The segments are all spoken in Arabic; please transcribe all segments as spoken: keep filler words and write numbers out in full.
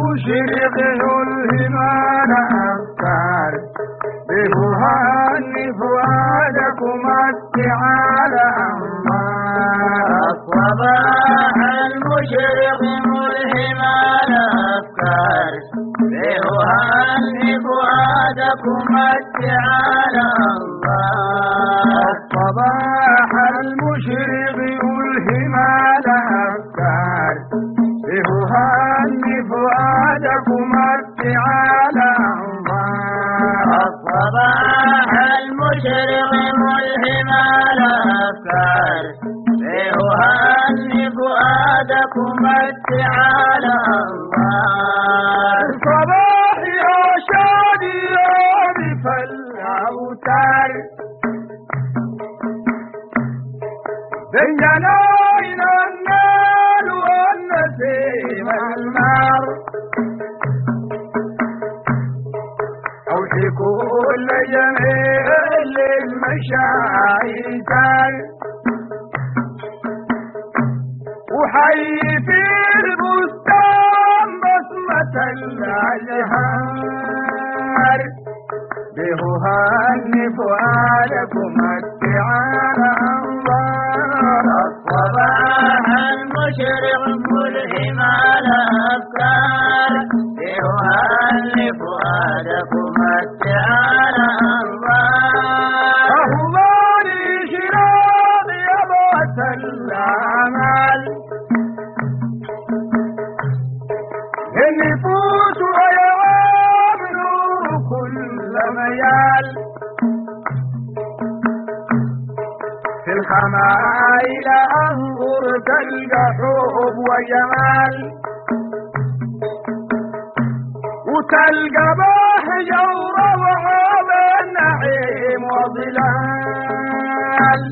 المشرق يلهمنا أفكار بهاني فؤادك متع على أنوار الصباح المشرق ملهمنا أفكار بهاني فؤادك متع على الله الصباح المشرق يلهمنا أفكار بهاني فؤادك متع على أنوار الصباح المشرق ملهمنا أفكار بهاني فؤادك متع على الله صباح يا شادي عرف الأوتار بيننا إلى النار والنسيم النار أوحي كل جميع للمشاعر وحي في البستان بصمة الأزهار بهاني فؤادك متع على أنوار الصباح المشرق ملهمنا أفكار بهاني فؤادك متع على أنوار أهوالي شراق يبعث الأعمال النفوس ويعاب نور كل ميال في الخمائل أنظر تلقى حب وجمال وتلقى بهجة وروعة بالنعيم وظلال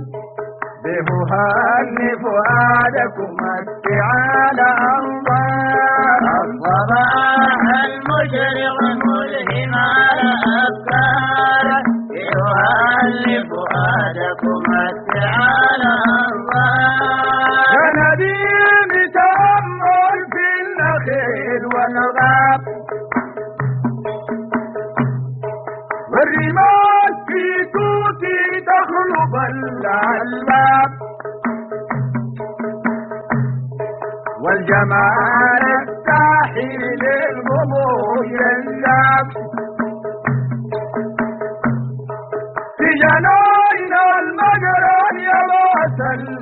بهاني فؤادك متع على أنوار الصباح المشرق ملهمنا أفكار بهاني فؤادك متع على الله يا نديم تأمل في النخيل والغاب والرمال في توتي تخلب الألباب والجمال الساحي للغمور ينجاب في جناين المجرى يبعث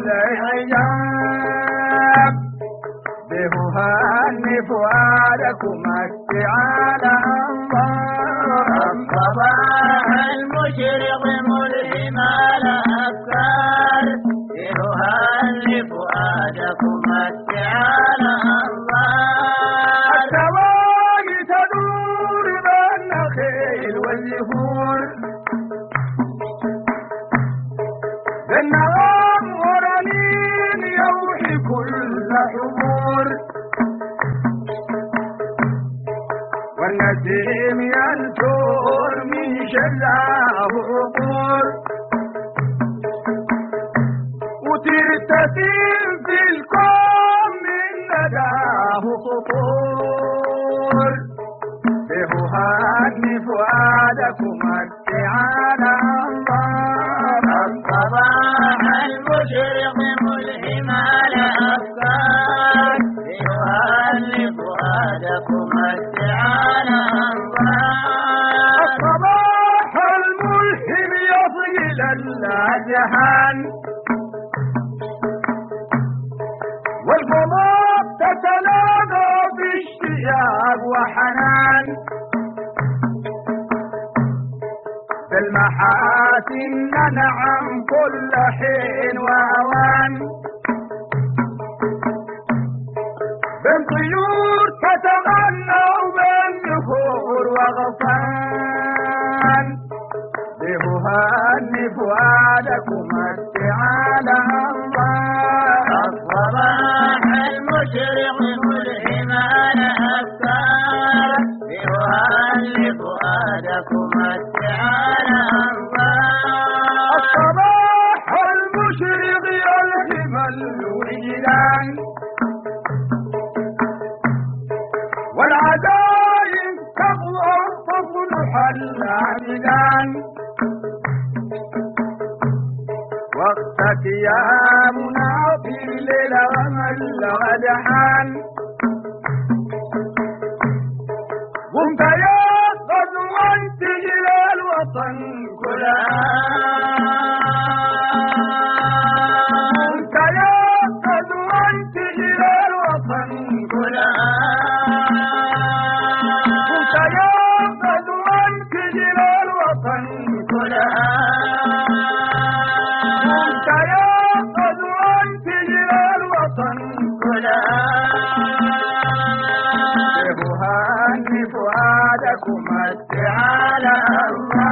العجاب بهاني فؤادك متع على أنوار الصباح المشرق ملهمنا أفكار بهاني فؤادك متع على الله السواقي تدور بالنخيل والزهور بالنغم ورنين يوحي كل حضور والنسيم ينثور من شذاه عطور وترتسم في الكون من نداه سطور بهاني فؤادك متع على أنوار الصباح المشرق ملهمنا أفكار بهاني فؤادك متع على الله الصباح الملهم يصل الأذهان والقلوب تتلاقى باشتياق وحنان بالمحاسن ننعم كل حين وأوان بالطيور تتغنى وبالنفور وغصان بهاني فؤادك متع على أنوار الصباح المشرق ملهمنا أفكار بهاني فؤادك متع على الله الصباح المشرق يلهم الوجدان والعالم دايم تقوى تصلح العبدان وقتك يا منافي الليل ومن الغدحان قمت يا غزوا تجل الوطن كلها قمت يا غزوا تجل الوطن كلها قمت يا غزوا تجل الوطن كلها قمت يا غزوا تجل الوطن كلها فؤادكم التعالى الله